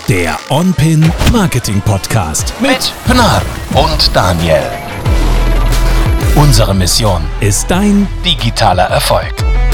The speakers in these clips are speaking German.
Der OnPin Marketing Podcast mit Pnar und Daniel. Unsere Mission ist dein digitaler Erfolg.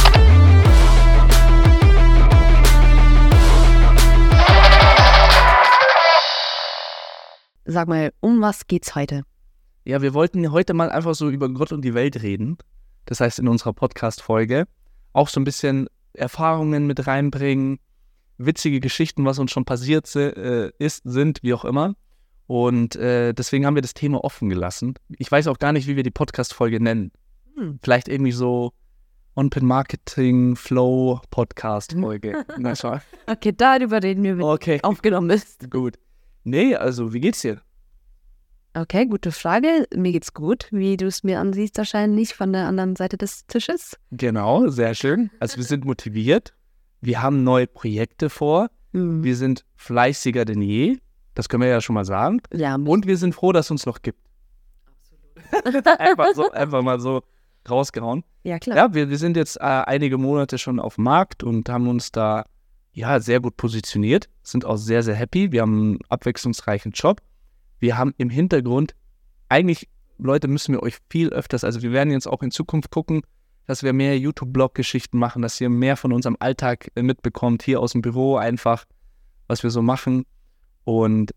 Sag mal, um was geht's heute? Ja, wir wollten heute mal einfach so über Gott und die Welt reden. Das heißt, in unserer Podcast-Folge auch so ein bisschen Erfahrungen mit reinbringen, witzige Geschichten, was uns schon passiert sind, wie auch immer. Und deswegen haben wir das Thema offen gelassen. Ich weiß auch gar nicht, wie wir die Podcast-Folge nennen. Vielleicht irgendwie so OnPin Marketing Flow Podcast-Folge. Na, schau. Okay, darüber reden wir, wenn Okay, aufgenommen ist. gut. Nee, also wie geht's dir? Okay, gute Frage. Mir geht's gut, wie du es mir ansiehst wahrscheinlich von der anderen Seite des Tisches. Genau, sehr schön. Also wir sind motiviert. Wir haben neue Projekte vor. Wir sind fleißiger denn je. Das können wir ja schon mal sagen. Ja, Und wir sind froh, dass es uns noch gibt. Absolut. einfach mal so rausgehauen. ja klar. Ja, wir sind jetzt einige Monate schon auf dem Markt und haben uns da sehr gut positioniert. Sind auch sehr, sehr happy. Wir haben einen abwechslungsreichen Job. Wir haben im Hintergrund, eigentlich, Leute, müssen wir euch viel öfters, also wir werden jetzt auch in Zukunft gucken, dass wir mehr YouTube-Blog-Geschichten machen, dass ihr mehr von unserem Alltag mitbekommt, hier aus dem Büro einfach, was wir so machen. Und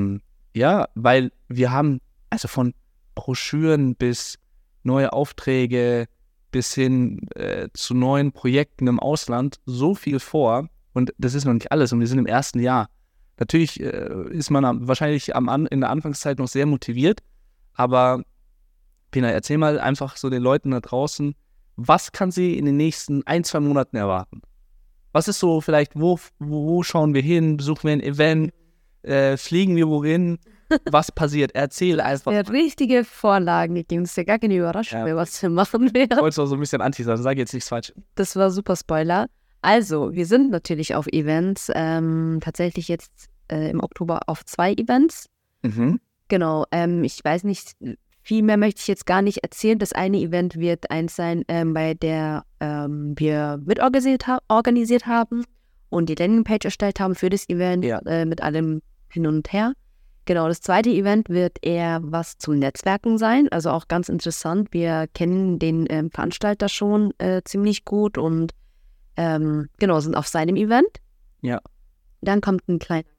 weil wir haben also von Broschüren bis neue Aufträge bis hin zu neuen Projekten im Ausland so viel vor. Und das ist noch nicht alles. Und wir sind im ersten Jahr. Natürlich ist man wahrscheinlich in der Anfangszeit noch sehr motiviert. Aber Pina, erzähl mal einfach so den Leuten da draußen, was kann sie in den nächsten 1-2 Monaten erwarten? Was ist so vielleicht, wo schauen wir hin? Besuchen wir ein Event? Fliegen wir wohin? Was passiert? Erzähl einfach. Ja, richtige Vorlagen gegeben. Das ist ja gar keine Überraschung mehr, was wir machen werden. Ich wollte es auch so ein bisschen anti sein, sag jetzt nichts falsch. Das war super Spoiler. Also, wir sind natürlich auf Events. Tatsächlich jetzt im Oktober auf 2 Events. Genau, ich weiß nicht, viel mehr möchte ich jetzt gar nicht erzählen. Das eine Event wird eins sein, bei der wir organisiert haben und die Landingpage erstellt haben für das Event mit allem hin und her. Genau, das zweite Event wird eher was zum Netzwerken sein, also auch ganz interessant. Wir kennen den Veranstalter schon ziemlich gut und sind auf seinem Event. Ja. Dann kommt ein kleiner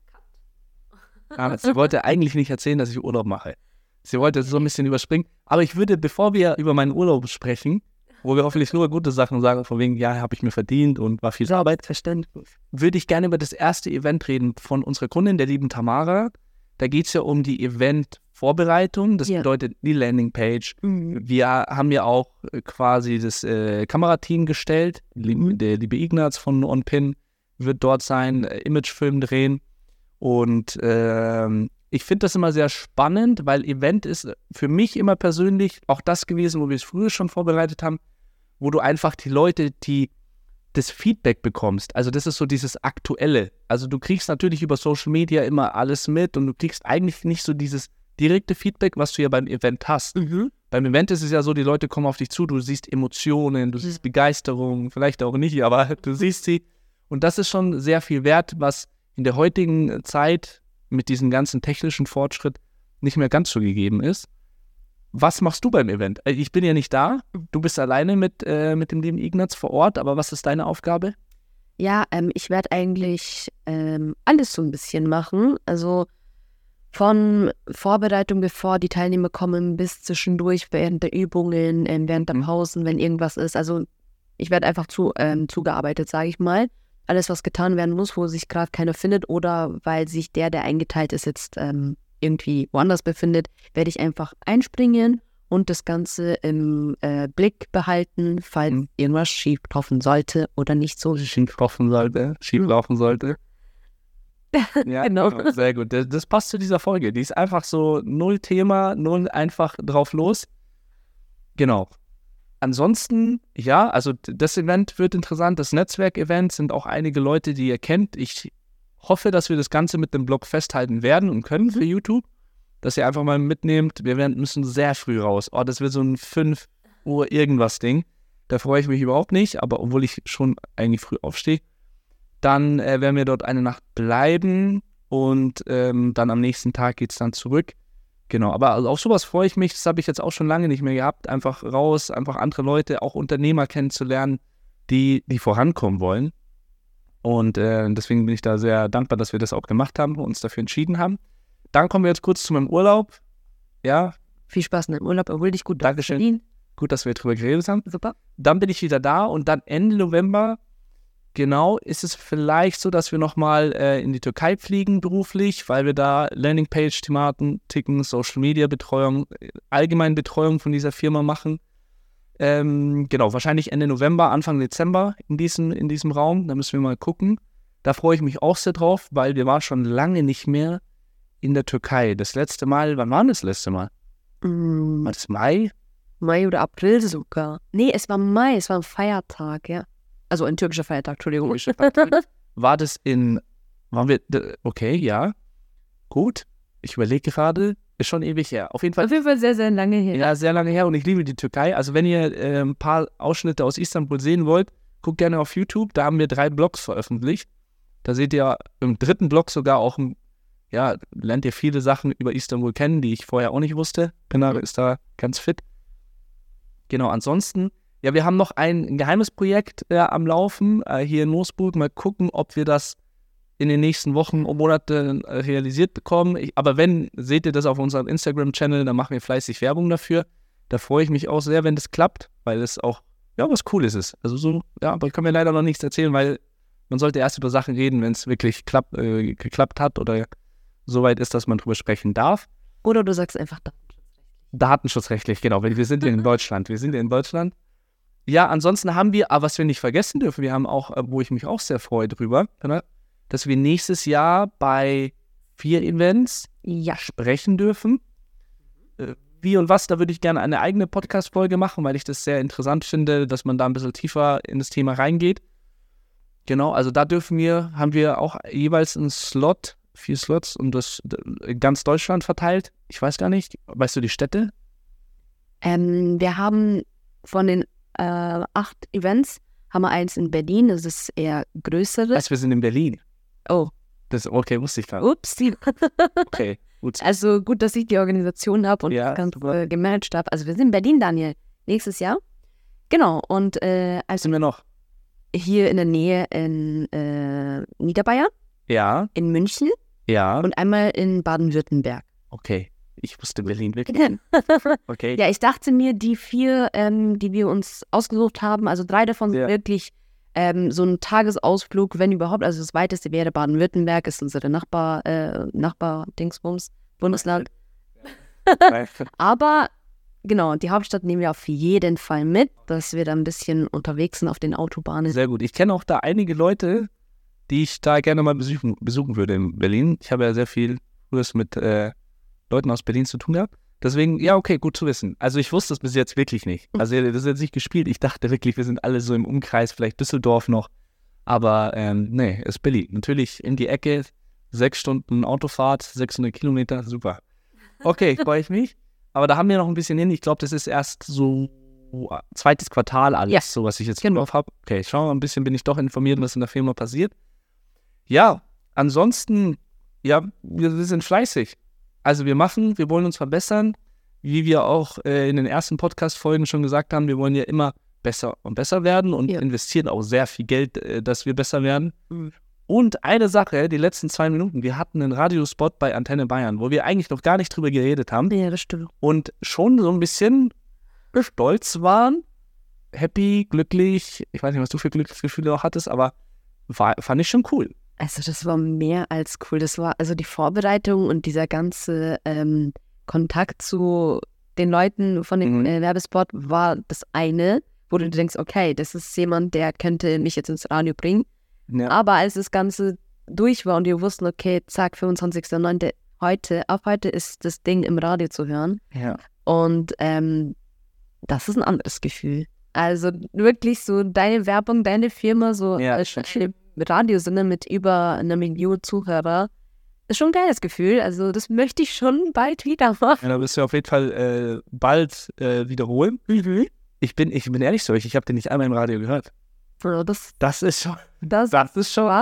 Sie wollte eigentlich nicht erzählen, dass ich Urlaub mache. Sie wollte so ein bisschen überspringen. Aber ich würde, bevor wir über meinen Urlaub sprechen, wo wir hoffentlich nur gute Sachen sagen, von wegen, ja, habe ich mir verdient und war viel Arbeit, würde ich gerne über das erste Event reden von unserer Kundin, der lieben Tamara. Da geht es ja um die Event-Vorbereitung. Das bedeutet die Landingpage. Wir haben ja auch quasi das Kamerateam gestellt. Der liebe Ignaz von OnPin wird dort sein, Imagefilm drehen. Und ich finde das immer sehr spannend, weil Event ist für mich immer persönlich auch das gewesen, wo wir es früher schon vorbereitet haben, wo du einfach die Leute, die das Feedback bekommst, also das ist so dieses Aktuelle. Also du kriegst natürlich über Social Media immer alles mit und du kriegst eigentlich nicht so dieses direkte Feedback, was du ja beim Event hast. Beim Event ist es ja so, die Leute kommen auf dich zu, du siehst Emotionen, du siehst Begeisterung, vielleicht auch nicht, aber du siehst sie. Und das ist schon sehr viel wert, was in der heutigen Zeit mit diesem ganzen technischen Fortschritt nicht mehr ganz so gegeben ist. Was machst du beim Event? Ich bin ja nicht da, du bist alleine mit dem lieben Ignaz vor Ort, aber was ist deine Aufgabe? Ja, ich werde eigentlich alles so ein bisschen machen. Also von Vorbereitung, bevor die Teilnehmer kommen, bis zwischendurch, während der Übungen, während der Pausen, wenn irgendwas ist. Also ich werde einfach zugearbeitet, sage ich mal. Alles, was getan werden muss, wo sich gerade keiner findet oder weil sich der eingeteilt ist, jetzt irgendwie woanders befindet, werde ich einfach einspringen und das Ganze im Blick behalten, falls irgendwas schief laufen sollte oder nicht so schief laufen sollte. Ja, genau. Sehr gut. Das passt zu dieser Folge. Die ist einfach so null Thema, null einfach drauf los. Genau. Ansonsten, ja, also das Event wird interessant. Das Netzwerk-Event sind auch einige Leute, die ihr kennt. Ich hoffe, dass wir das Ganze mit dem Blog festhalten werden und können für YouTube, dass ihr einfach mal mitnehmt. Wir müssen sehr früh raus. Oh, das wird so ein 5 Uhr irgendwas Ding. Da freue ich mich überhaupt nicht, aber obwohl ich schon eigentlich früh aufstehe. Dann werden wir dort eine Nacht bleiben und dann am nächsten Tag geht es dann zurück. Genau, aber also auf sowas freue ich mich, das habe ich jetzt auch schon lange nicht mehr gehabt, einfach raus, einfach andere Leute, auch Unternehmer kennenzulernen, die vorankommen wollen. Und deswegen bin ich da sehr dankbar, dass wir das auch gemacht haben und uns dafür entschieden haben. Dann kommen wir jetzt kurz zu meinem Urlaub. Ja. Viel Spaß in deinem Urlaub, erhol dich gut. Dankeschön. Gut, dass wir drüber geredet haben. Super. Dann bin ich wieder da und dann Ende November, genau, ist es vielleicht so, dass wir nochmal in die Türkei fliegen beruflich, weil wir da Landingpage-Thematiken, Social-Media-Betreuung, allgemein Betreuung von dieser Firma machen. Genau, wahrscheinlich Ende November, Anfang Dezember in diesem Raum. Da müssen wir mal gucken. Da freue ich mich auch sehr drauf, weil wir waren schon lange nicht mehr in der Türkei. Das letzte Mal, wann war das letzte Mal? War das Mai? Mai oder April sogar. Nee, es war Mai, es war ein Feiertag, ja. Also ein türkischer Feiertag, Entschuldigung. War das okay, ja. Gut. Ich überlege gerade, ist schon ewig her. Auf jeden Fall sehr, sehr lange her. Ja, sehr lange her und ich liebe die Türkei. Also wenn ihr ein paar Ausschnitte aus Istanbul sehen wollt, guckt gerne auf YouTube. Da haben wir 3 Blogs veröffentlicht. Da seht ihr im 3. Blog sogar auch, lernt ihr viele Sachen über Istanbul kennen, die ich vorher auch nicht wusste. Pinar ist da ganz fit. Genau, ansonsten, ja, wir haben noch ein geheimes Projekt am Laufen hier in Moosburg. Mal gucken, ob wir das in den nächsten Wochen und Monaten realisiert bekommen. Aber wenn, seht ihr das auf unserem Instagram-Channel, dann machen wir fleißig Werbung dafür. Da freue ich mich auch sehr, wenn das klappt, weil es auch, was Cooles ist. Also so, aber ich kann mir leider noch nichts erzählen, weil man sollte erst über Sachen reden, wenn es wirklich geklappt hat oder soweit ist, dass man drüber sprechen darf. Oder du sagst einfach datenschutzrechtlich, genau, weil wir sind ja in Deutschland. Ja, ansonsten haben wir, aber was wir nicht vergessen dürfen, wir haben auch, wo ich mich auch sehr freue drüber, dass wir nächstes Jahr bei 4 Events sprechen dürfen. Wie und was, da würde ich gerne eine eigene Podcast-Folge machen, weil ich das sehr interessant finde, dass man da ein bisschen tiefer in das Thema reingeht. Genau, also da haben wir auch jeweils einen Slot, 4 Slots und das in ganz Deutschland verteilt. Ich weiß gar nicht, weißt du die Städte? Wir haben von den 8 Events, haben wir eins in Berlin, das ist eher größere. Also wir sind in Berlin. Oh. Okay, wusste ich gar nicht. Ups. Okay, gut. Also gut, dass ich die Organisation habe und ganz gemanagt habe. Also wir sind in Berlin, Daniel, nächstes Jahr. Genau, und sind wir noch? Hier in der Nähe in Niederbayern. Ja. In München. Ja. Und einmal in Baden-Württemberg. Okay, ich wusste Berlin wirklich. Okay. Ja, ich dachte mir, die 4, die wir uns ausgesucht haben, also 3 davon sind wirklich so ein Tagesausflug, wenn überhaupt. Also das weiteste wäre Baden-Württemberg, ist unsere Nachbar-Dingsbums, Bundesland. Aber genau, die Hauptstadt nehmen wir auf jeden Fall mit, dass wir da ein bisschen unterwegs sind auf den Autobahnen. Sehr gut. Ich kenne auch da einige Leute, die ich da gerne mal besuchen würde in Berlin. Ich habe ja sehr viel früher mit Leuten aus Berlin zu tun gehabt. Deswegen, ja, okay, gut zu wissen. Also ich wusste es bis jetzt wirklich nicht. Also das ist jetzt nicht gespielt. Ich dachte wirklich, wir sind alle so im Umkreis, vielleicht Düsseldorf noch. Aber nee, ist Berlin. Natürlich in die Ecke, 6 Stunden Autofahrt, 600 Kilometer, super. Okay, freue ich mich. Aber da haben wir noch ein bisschen hin. Ich glaube, das ist erst so 2. Quartal alles, so was ich jetzt drauf habe. Okay, schau mal, ein bisschen bin ich doch informiert, was in der Firma passiert. Ja, ansonsten, wir sind fleißig. Also wir wollen uns verbessern, wie wir auch in den ersten Podcast-Folgen schon gesagt haben, wir wollen ja immer besser und besser werden und investieren auch sehr viel Geld, dass wir besser werden. Mhm. Und eine Sache, die letzten 2 Minuten, wir hatten einen Radiospot bei Antenne Bayern, wo wir eigentlich noch gar nicht drüber geredet haben. Ja, das stimmt. Und schon so ein bisschen stolz waren, happy, glücklich, ich weiß nicht, was du für Glücksgefühle auch hattest, aber fand ich schon cool. Also das war mehr als cool. Das war also die Vorbereitung und dieser ganze Kontakt zu den Leuten von dem Werbespot war das eine, wo du denkst, okay, das ist jemand, der könnte mich jetzt ins Radio bringen. Ja. Aber als das Ganze durch war und wir wussten, okay, zack, 25.09. Ab heute ist das Ding im Radio zu hören. Ja. Und das ist ein anderes Gefühl. Also wirklich so deine Werbung, deine Firma so als Radiosender mit über 1 Million Zuhörer, ist schon ein geiles Gefühl. Also das möchte ich schon bald wieder machen. Ja, da wirst du auf jeden Fall bald wiederholen. Mhm. Ich bin ehrlich so, ich habe den nicht einmal im Radio gehört. Bro, das ist schon. Das ist schon.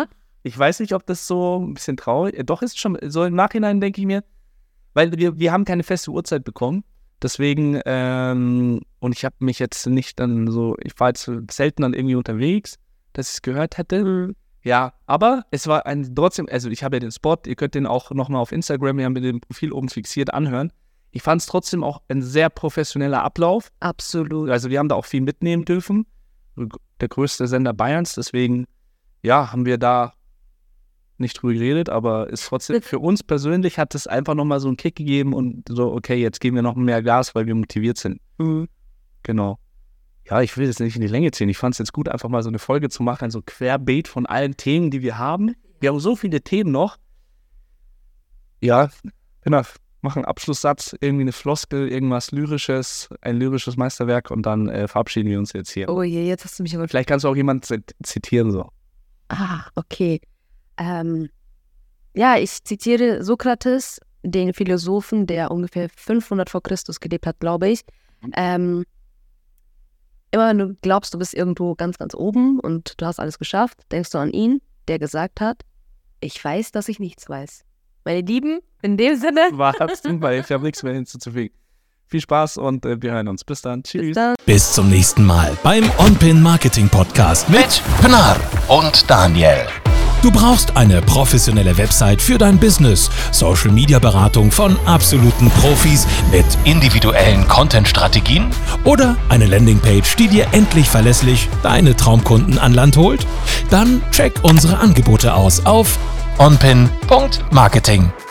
Ich weiß nicht, ob das so ein bisschen traurig, doch ist schon, so im Nachhinein denke ich mir, weil wir haben keine feste Uhrzeit bekommen, deswegen, und ich habe mich jetzt nicht dann so, ich war jetzt selten dann irgendwie unterwegs, dass ich es gehört hätte. Ja, aber es war trotzdem, also ich habe ja den Spot, ihr könnt den auch nochmal auf Instagram, wir haben den Profil oben fixiert, anhören. Ich fand es trotzdem auch ein sehr professioneller Ablauf. Absolut. Also wir haben da auch viel mitnehmen dürfen. Der größte Sender Bayerns, deswegen, ja, haben wir da nicht drüber geredet, aber ist trotzdem, für uns persönlich hat es einfach nochmal so einen Kick gegeben und so, okay, jetzt geben wir noch mehr Gas, weil wir motiviert sind. Genau. Ja, ich will das nicht in die Länge ziehen. Ich fand es jetzt gut, einfach mal so eine Folge zu machen, so querbeet von allen Themen, die wir haben. Wir haben so viele Themen noch. Ja, mach einen Abschlusssatz, irgendwie eine Floskel, irgendwas Lyrisches, ein lyrisches Meisterwerk und dann verabschieden wir uns jetzt hier. Oh je, jetzt hast du mich aber... Vielleicht kannst du auch jemanden zitieren so. Okay. Ja, ich zitiere Sokrates, den Philosophen, der ungefähr 500 vor Christus gelebt hat, glaube ich. Immer wenn du glaubst, du bist irgendwo ganz, ganz oben und du hast alles geschafft, denkst du an ihn, der gesagt hat, ich weiß, dass ich nichts weiß. Meine Lieben, in dem Sinne... weil ich habe nichts mehr hinzuzufügen. Viel Spaß und wir hören uns. Bis dann. Tschüss. Bis zum nächsten Mal beim OnPin Marketing Podcast Mit Pinar und Daniel. Du brauchst eine professionelle Website für dein Business, Social-Media-Beratung von absoluten Profis mit Individuellen Content-Strategien oder eine Landingpage, die dir endlich verlässlich deine Traumkunden an Land holt? Dann check unsere Angebote aus auf onpin.marketing.